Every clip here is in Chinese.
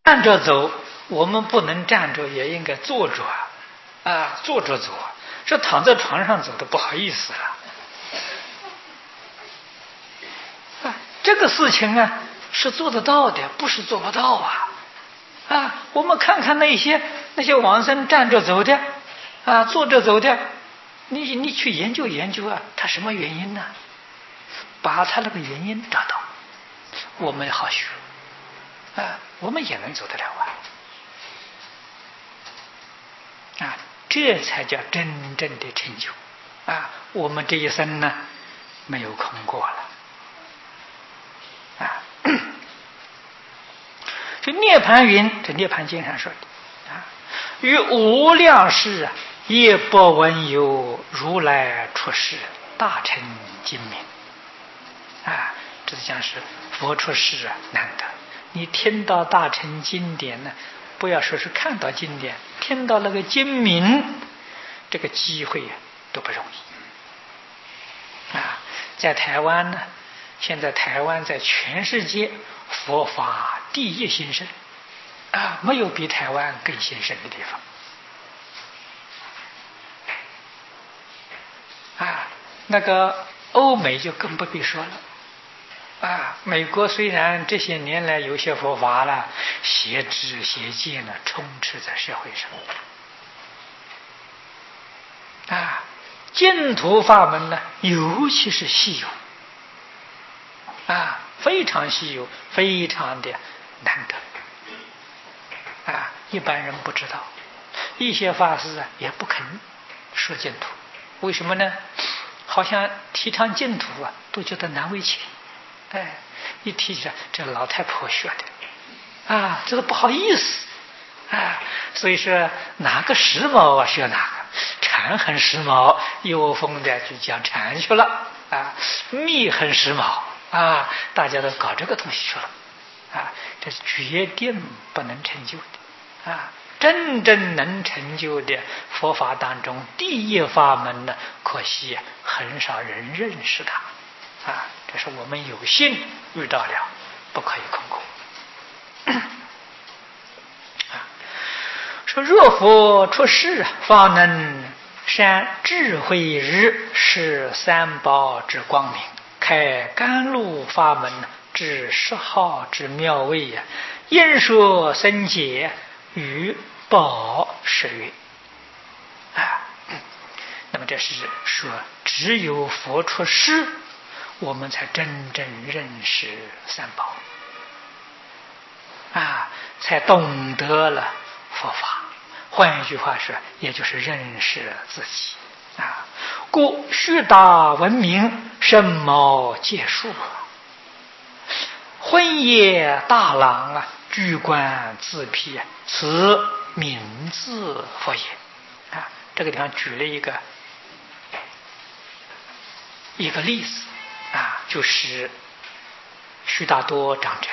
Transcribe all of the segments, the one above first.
站着走，我们不能站着，也应该坐着啊，坐着走，是躺在床上走的不好意思了。这个事情啊是做得到的，不是做不到啊！我们看看那些往生站着走的啊，坐着走的，你去研究研究啊，他什么原因呢？把他那个原因找到，我们好学啊，我们也能走得了啊！这才叫真正的成就啊！我们这一生呢，没有空过了。这涅盘云，这涅盘经上说的啊，于无量世啊，也不闻有如来出世大乘经明啊，这讲是佛出世啊，难得。你听到大乘经典呢，不要说是看到经典，听到那个经名，这个机会啊都不容易啊。在台湾呢，现在台湾在全世界佛法第一兴盛啊，没有比台湾更兴盛的地方啊。那个欧美就更不必说了啊。美国虽然这些年来有些佛法了，邪知邪见呢充斥在社会上啊，净土法门呢尤其是稀有啊，非常稀有，非常的难得啊，一般人不知道，一些法师啊也不肯说净土，为什么呢？好像提倡净土啊，都觉得难为情，一提起来这老太婆学的啊，这个不好意思啊，所以说哪个时髦啊学哪个，禅很时髦，有风的就讲禅去了啊，密很时髦啊，大家都搞这个东西去了啊，这是决定不能成就的啊！真正能成就的佛法当中，第一法门呢，可惜很少人认识它啊！这是我们有幸遇到了，不可以空过。说若佛出世，方能善智慧日，是三宝之光明，开甘露法门至十号之妙味呀！应说僧解与宝十月啊。那么这是说，只有佛出世，我们才真正认识三宝啊，才懂得了佛法。换一句话说，也就是认识了自己啊。故须达文明，深毛结束昏夜大朗啊，居观自辟，此名字佛也啊。这个地方举了一个例子啊，就是须达多长者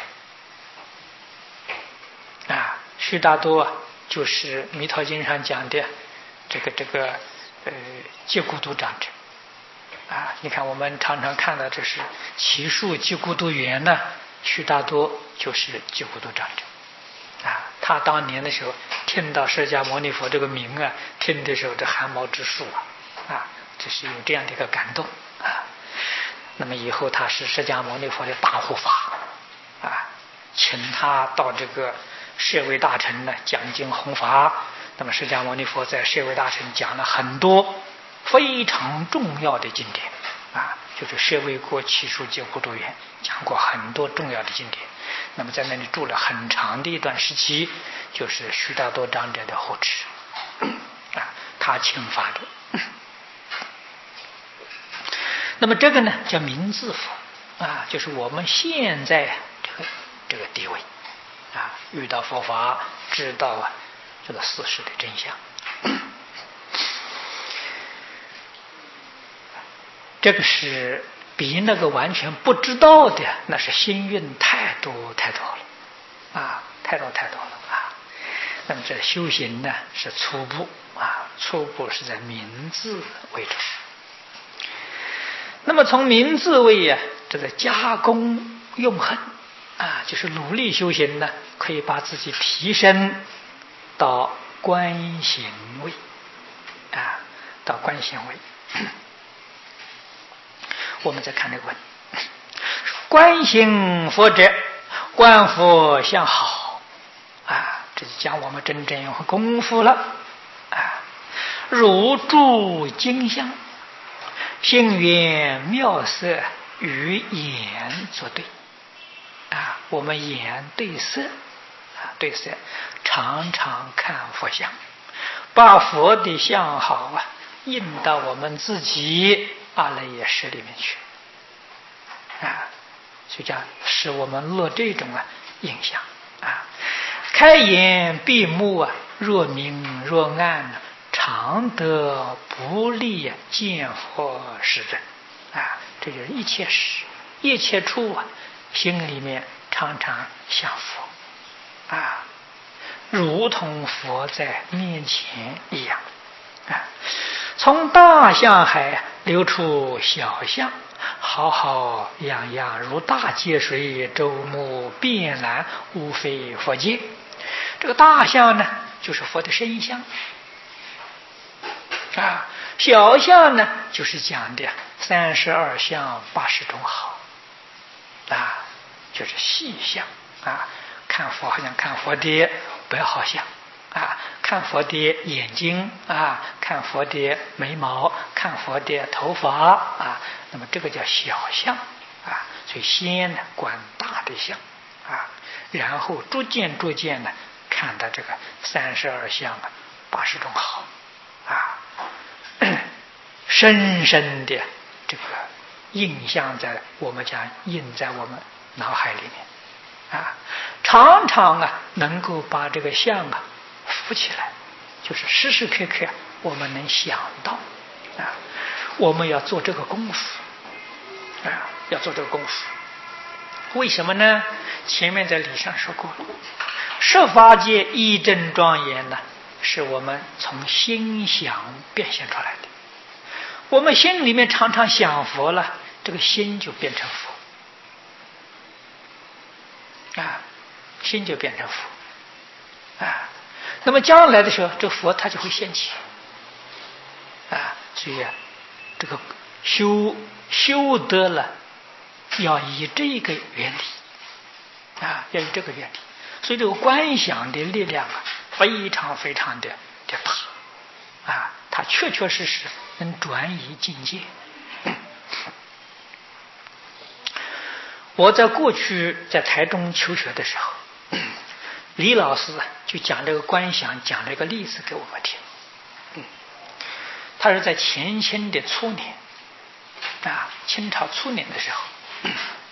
啊。须达多就是弥陀经上讲的这个结孤独长者啊。你看我们常常看到这是祇树结孤独园呢，须达多就是结孤独长者啊。他当年的时候听到释迦牟尼佛这个名啊，听的时候这汗毛直竖啊，这是有这样的一个感动啊。那么以后他是释迦牟尼佛的大护法啊，请他到这个舍卫大臣呢讲经弘法。那么释迦牟尼佛在舍卫大臣讲了很多非常重要的经典啊，就是舍卫国祇树结孤独园讲过很多重要的经典。那么在那里住了很长的一段时期，就是须达多长者的护持啊，他请发的。那么这个呢叫明字佛啊，就是我们现在这个地位啊，遇到佛法，知道啊这个事实的真相。这个是比那个完全不知道的，那是心蕴太多了啊，太多了啊。那么这修行呢是初步啊，初步是在明字为主。那么从明字位啊，这个加工用恨就是努力修行呢，可以把自己提升到观行位到观行位。我们再看这个问，观行佛者，观佛相好这就讲我们真正用功夫了如住经相，心缘妙色与眼作对我们眼对色对色，常常看佛像，把佛的相好印到我们自己阿赖耶识里面去所以讲使我们落这种印象开眼闭目若明若暗常得不利见佛实证这就是一切时一切处心里面常常想佛如同佛在面前一样从大象海流出小象，好好洋洋如大界水，周目遍览，无非佛界。这个大象呢，就是佛的身相小象呢，就是讲的32相80种好就是细相看佛好像看佛的白好相看佛的眼睛看佛的眉毛，看佛的头发那么这个叫小相所以先呢观大的相然后逐渐呢看到这个32相80种好深深的这个印象在我们讲印在我们脑海里面常常能够把这个相浮起来，就是时时刻刻我们能想到我们要做这个功夫要做这个功夫。为什么呢？前面在理上说过了，十法界一真庄严呢，是我们从心想变现出来的。我们心里面常常想佛了，这个心就变成佛心就变成佛那么将来的时候，这佛他就会现起所以这个修得了，要以这个原理要以这个原理。所以这个观想的力量非常非常的大它确确实实能转移境界。我在过去在台中求学的时候，李老师就讲这个观想，讲了一个例子给我们听。他是在前清的初年清朝初年的时候，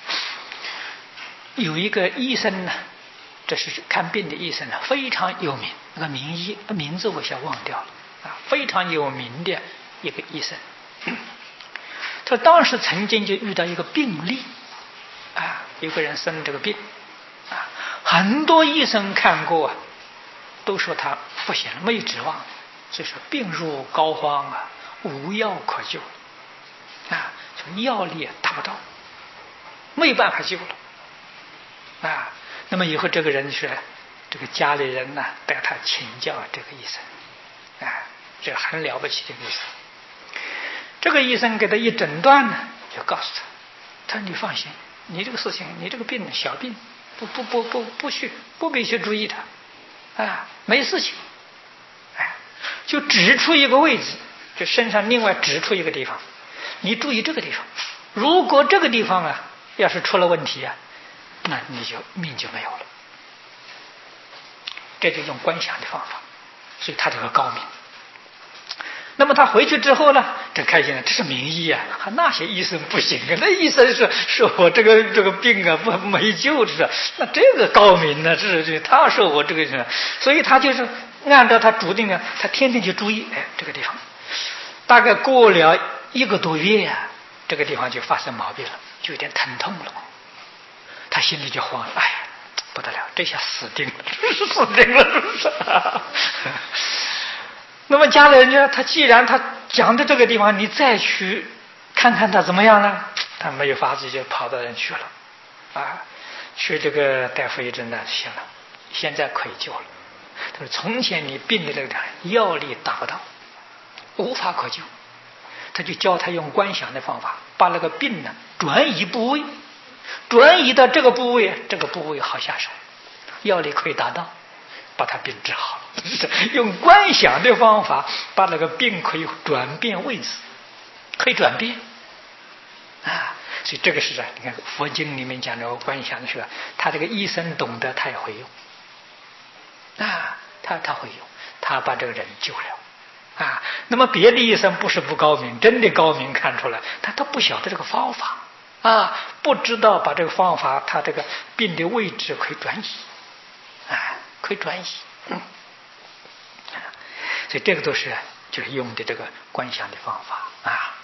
有一个医生呢，这是看病的医生呢，非常有名，那个名医名字我想忘掉了非常有名的一个医生。他当时曾经就遇到一个病例有个人生这个病很多医生看过都说他不行了，没指望，所以说病入膏肓无药可救药力达不到，没办法救了那么以后这个人是这个家里人呢带他请教这个医生这很了不起的医生。这个医生给他一诊断呢，就告诉他说你放心，你这个事情，你这个病小病，不必去注意它没事情就指出一个位置，就身上另外指出一个地方，你注意这个地方，如果这个地方要是出了问题那你就命就没有了。这就用观想的方法，所以他这个高明。那么他回去之后呢，真开心了，这是名医那些医生不行那医生说我这个病没救是，那这个高明呢，是他说我这个，所以他就是按照他主定他天天去注意这个地方。大概过了1个多月这个地方就发生毛病了，就有点疼痛了。他心里就慌了，不得了，这下死定了，死定了，是不是？那么家里人呢，他既然他讲的这个地方，你再去看看他怎么样呢？他没有法子，就跑到人去了去这个大夫一诊断行了，现在可以救了。他说从前你病的那个药力达不到，无法可救，他就教他用观想的方法，把那个病呢转移部位，转移到这个部位，这个部位好下手，药力可以达到，把他病治好了。用观想的方法把那个病可以转变位置，可以转变啊。所以这个是你看佛经里面讲的观想的时候，他这个医生懂得，他也会用啊，他会用，他把这个人救了啊。那么别的医生不是不高明，真的高明，看出来他不晓得这个方法啊，不知道把这个方法，他这个病的位置可以转移啊，可以转移。所以这个都是就是用的这个观想的方法啊。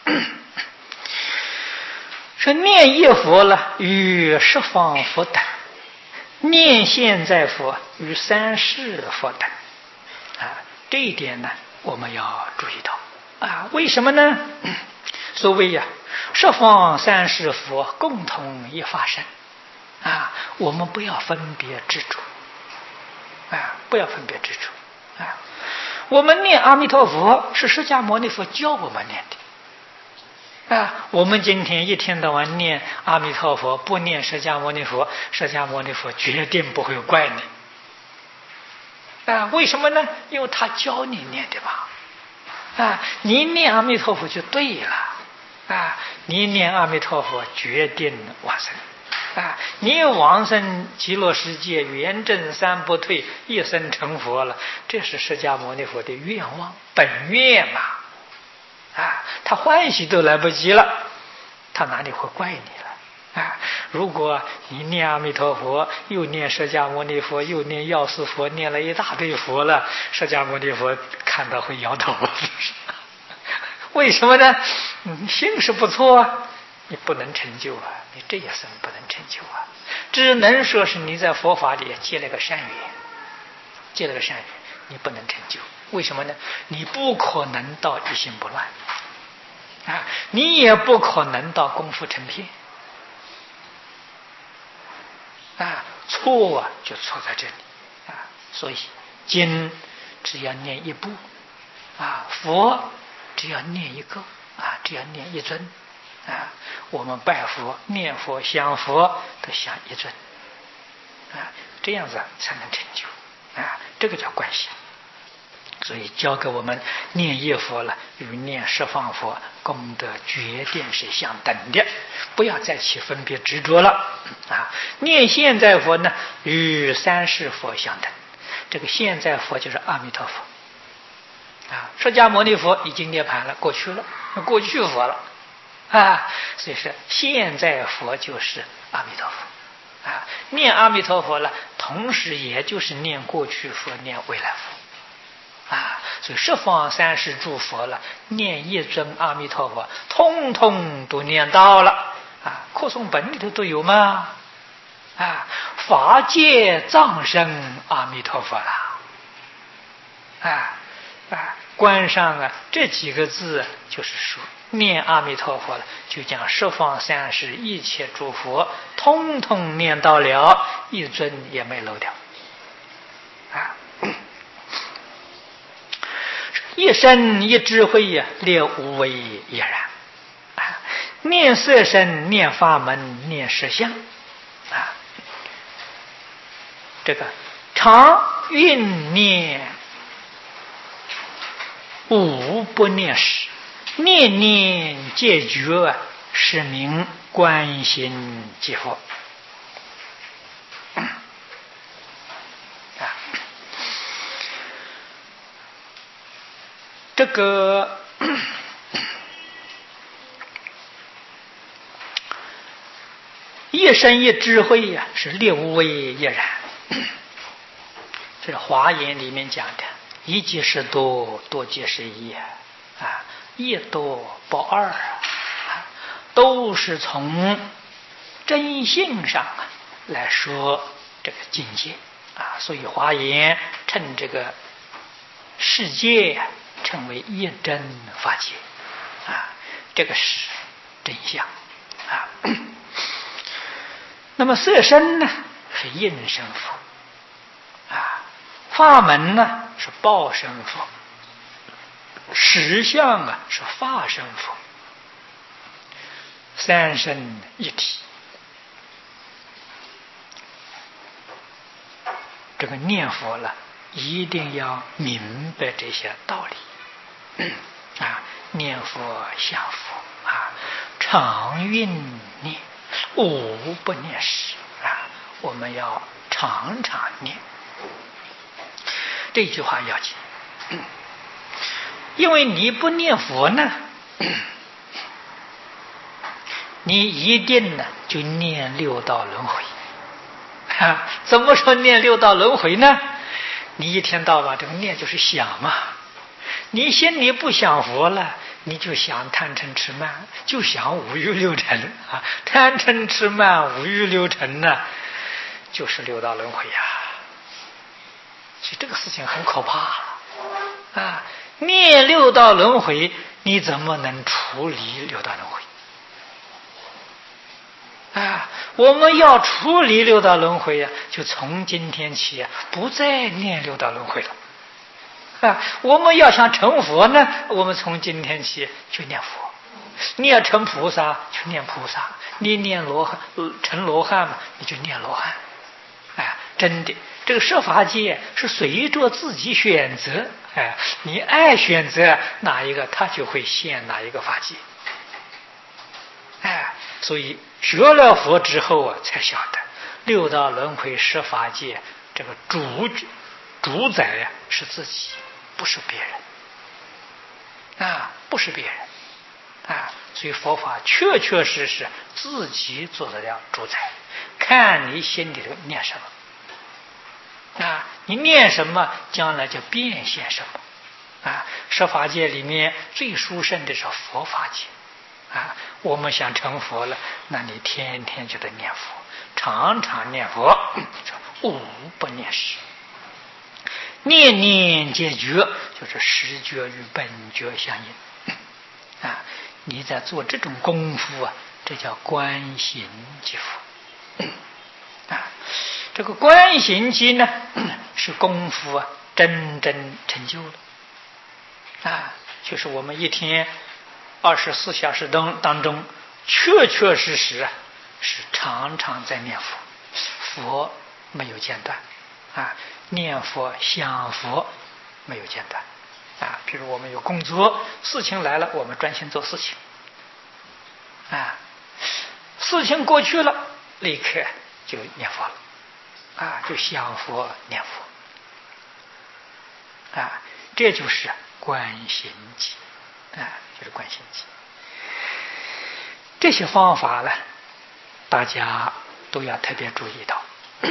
说念一佛了，与十方佛等；念现在佛与三世佛等啊。这一点呢，我们要注意到啊。为什么呢？所谓呀，十方三世佛共同一法身啊，我们不要分别执着啊，不要分别执着啊。我们念阿弥陀佛是释迦牟尼佛教我们念的啊。我们今天一天到晚念阿弥陀佛，不念释迦牟尼佛，释迦牟尼佛决定不会怪你啊。为什么呢？因为他教你念的嘛啊。你念阿弥陀佛就对了啊，你念阿弥陀佛决定往生啊！你往生极乐世界，圆正三不退，一生成佛了，这是释迦牟尼佛的愿望本愿嘛啊！他欢喜都来不及了，他哪里会怪你了啊？如果你念阿弥陀佛，又念释迦牟尼佛，又念药师佛，念了一大堆佛了，释迦牟尼佛看到会摇头，是不是？为什么呢？心是不错啊，你不能成就啊，你这一生不能成就啊，只能说是你在佛法里结了个善缘，结了个善缘，你不能成就。为什么呢？你不可能到一心不乱啊，你也不可能到功夫成片啊，错啊就错在这里啊。所以经只要念一部啊，佛只要念一个啊，只要念一尊啊，我们拜佛、念佛、想佛都想一尊啊，这样子才能成就啊，这个叫观想。所以教给我们念一佛了，与念十方佛功德决定是相等的，不要再起分别执着了啊。念现在佛呢，与三世佛相等，这个现在佛就是阿弥陀佛。啊，释迦牟尼佛已经涅槃了，过去了，过去佛了啊，所以说现在佛就是阿弥陀佛啊。念阿弥陀佛了，同时也就是念过去佛，念未来佛啊。所以十方三世诸佛了，念一尊阿弥陀佛，通通都念到了啊。课诵本里头都有吗？啊，法界藏身阿弥陀佛啦啊。观上啊这几个字就是说念阿弥陀佛了，就将十方三世一切诸佛通通念到了，一尊也没漏掉啊。一生一智慧呀，列无为亦然啊。念色身，念法门，念实相啊。这个常运念无不念时，念念皆觉，是名观心即佛。这个一生一智慧呀，是列无为亦然。这是华严里面讲的。一即是多，多即是一啊，一多不二啊，都是从真性上来说这个境界啊。所以华严称这个世界称为一真法界啊，这个是真相啊。 那么色身呢是应身佛啊，法门呢是报身佛，实相啊是法身佛，三身一体。这个念佛了，一定要明白这些道理啊！念佛想佛啊，常运念，无不念时啊！我们要常常念。这句话要紧，因为你不念佛呢，你一定呢就念六道轮回。怎么说念六道轮回呢？你一天到晚这个念就是想嘛，你心里不想佛了，你就想贪嗔痴慢，就想五欲六尘啊，贪嗔痴慢五欲六尘呢，就是六道轮回呀。所以这个事情很可怕啊！念六道轮回，你怎么能处理六道轮回？啊，我们要处理六道轮回呀，就从今天起不再念六道轮回了。啊，我们要想成佛呢，我们从今天起就念佛；你要成菩萨，就念菩萨；你念罗汉，成罗汉嘛，你就念罗汉。哎，真的，这个设法界是随着自己选择，哎，你爱选择哪一个，他就会现哪一个法界。哎，所以学了佛之后啊，才晓得六道轮回十法界这个主宰呀是自己，不是别人啊，不是别人啊。所以佛法确确实实自己做得了主宰，看你心里头念什么啊，你念什么，将来就变现什么啊。十法界里面最殊胜的是佛法界。啊，我们想成佛了，那你天天就得念佛，常常念佛，无不念时，念念皆觉，就是实觉与本觉相应啊！你在做这种功夫啊，这叫观行即佛啊。这个观行即呢，是功夫啊，真正成就了啊，就是我们一天24小时当中，确确实实啊，是常常在念佛，佛没有间断啊，念佛想佛没有间断啊。比如我们有工作事情来了，我们专心做事情啊，事情过去了，立刻就念佛了啊，就想佛念佛啊，这就是观行记啊，就是观行记。这些方法呢，大家都要特别注意到，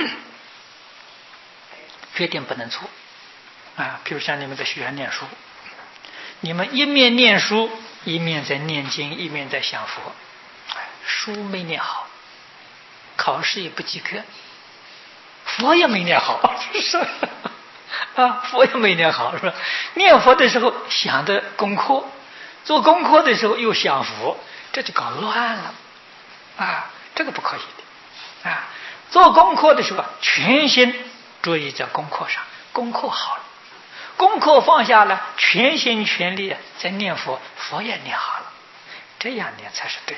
绝对不能错啊！比如像你们在学校念书，你们一面念书，一面在念经，一面在想佛，书没念好，考试也不及格，佛也没念好，是吧？啊，佛也没念好，是吧？念佛的时候想的功课，做功课的时候又想佛，这就搞乱了啊！这个不可以的啊！做功课的时候全心注意在功课上，功课好了，功课放下了，全心全力在念佛，佛也念好了，这样念才是对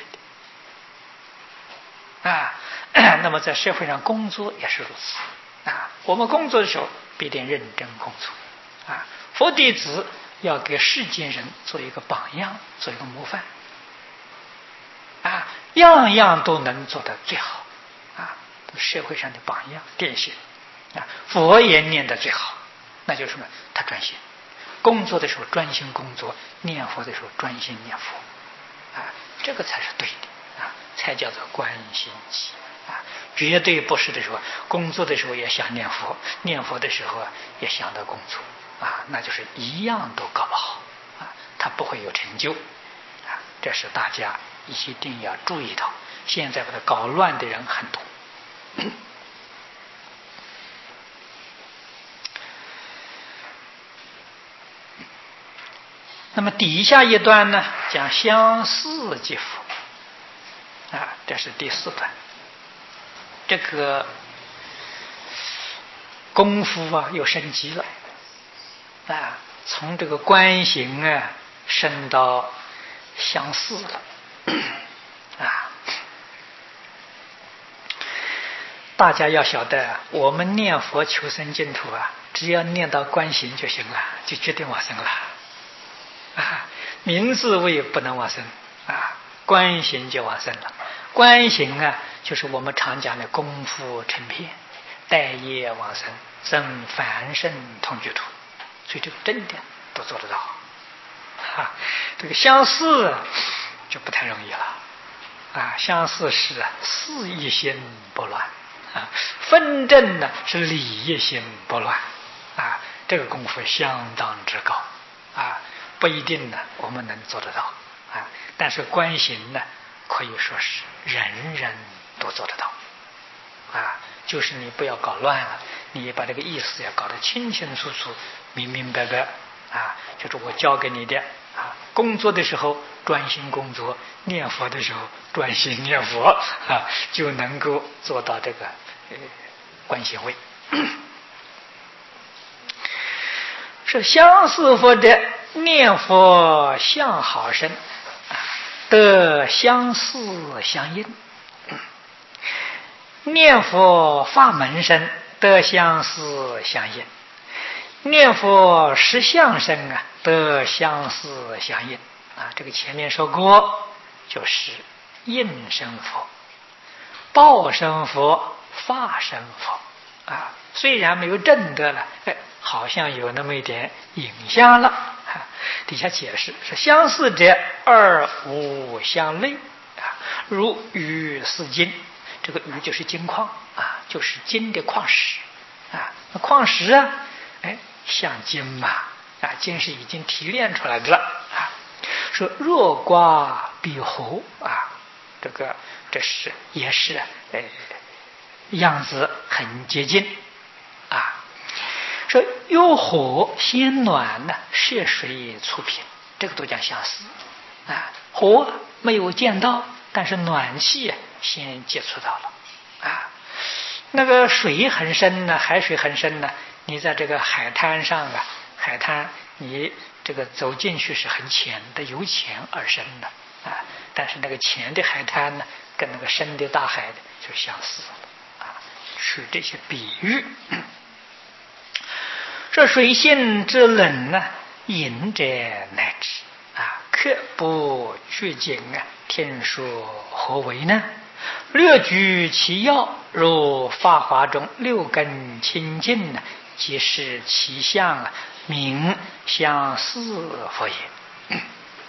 的啊！那么在社会上工作也是如此啊！我们工作的时候必定认真工作啊！佛弟子要给世间人做一个榜样，做一个模范啊！样样都能做得最好啊！社会上的榜样典型啊！佛也念得最好，那就是什么？他专心工作的时候专心工作，念佛的时候专心念佛啊！这个才是对的啊！才叫做观行记啊！绝对不是的时候，工作的时候也想念佛，念佛的时候也想到工作啊，那就是一样都搞不好啊，他不会有成就啊！这是大家一定要注意到，现在把它搞乱的人很多。那么底下一段呢，讲相似即佛啊，这是第4段。 这个功夫啊又升级了啊，从这个观行啊升到相似了啊。大家要晓得，我们念佛求生净土啊，只要念到观行就行了，就决定往生了啊。名字位不能往生啊，观行就往生了。观行啊，就是我们常讲的功夫成片，待业往生，证凡圣同居土，所以这个真的都做得到啊。这个相似就不太容易了啊，相似是事一心不乱啊，分正呢是理一心不乱啊，这个功夫相当之高啊，不一定呢我们能做得到啊，但是观行呢可以说是人人都做得到啊，就是你不要搞乱了，你把这个意思要搞得清清楚楚、明明白白啊，就是我教给你的啊，工作的时候专心工作，念佛的时候专心念佛啊，就能够做到这个观行位。是相似佛的念佛相好生，得相似相应；念佛法门生，得相似相应；念佛实相生啊，得相似相应啊。这个前面说过，就是应生佛、报生佛、法生佛啊。虽然没有证得了，好像有那么一点影像了啊。底下解释是相似者二无相类啊，如玉似金，这个玉就是金矿啊，就是金的矿石啊。那矿石啊，像金嘛啊，金是已经提炼出来的了啊。说若瓜比猴啊，这是也是样子很接近啊。说有火先暖呢，涉水出品，这个都讲相似啊。火没有见到，但是暖气先接触到了啊。那个水很深呢，海水很深呢，你在这个海滩上啊，海滩你这个走进去是很浅的，由浅而深的啊。但是那个浅的海滩呢，跟那个深的大海就相似了啊。取这些比喻。这水性之冷呢，饮者乃知啊，客不具景啊，听说何为呢？略举其要，如法华中六根清净呢，即是其相啊，名相似佛也。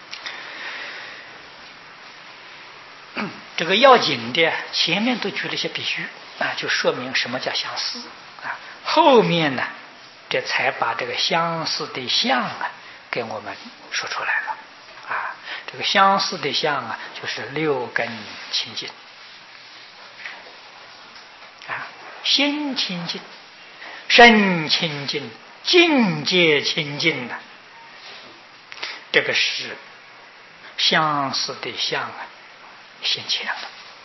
这个要紧的前面都举了一些比喻啊，就说明什么叫相似啊。后面呢，这才把这个相似的相啊给我们说出来了啊。这个相似的相啊，就是六根清净啊，心清净、身清净、境界清净的，这个是相似的相啊现前了。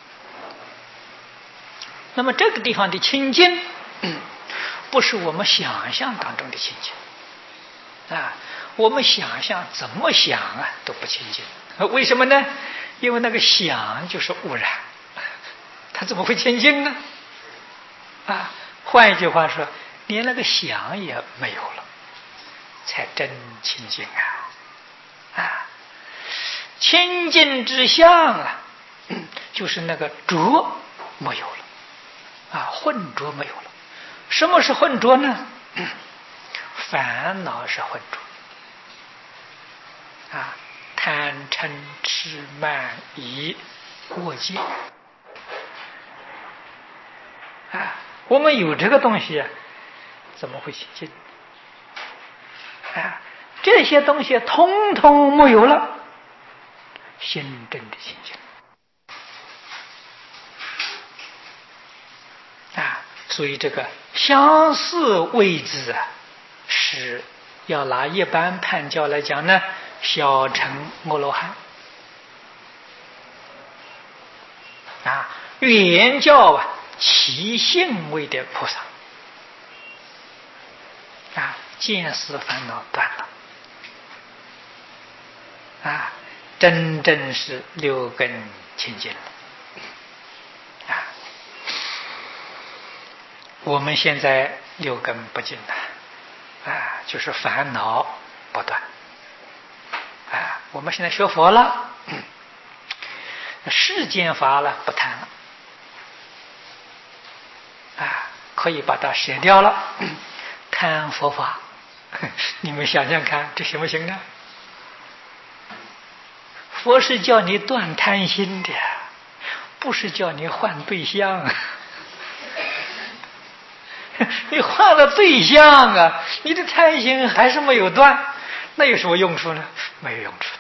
那么这个地方的清净，不是我们想象当中的清净啊，我们想象怎么想啊都不清净。为什么呢？因为那个想就是污染，它怎么会清净呢？啊，换一句话说，连那个想也没有了，才真清净啊！啊，清净之相啊，就是那个浊没有了啊，混浊没有了。什么是混浊呢？烦恼是混浊啊，贪嗔痴慢疑过戒啊，我们有这个东西怎么会清净啊？这些东西通通没有了，心真的清净啊。所以这个相似位置啊，是要拿一般判教来讲呢，小乘阿罗汉啊，原教啊起性位的菩萨啊，见思烦恼断了啊，真正是六根清净了啊。我们现在六根不净了啊，就是烦恼不断啊。我们现在学佛了，世间法了不谈了啊，可以把它舍掉了，看佛法。你们想想看，这行不行呢？佛是叫你断贪心的，不是叫你换对象。你换了对象啊，你的贪心还是没有断，那有什么用处呢？没有用处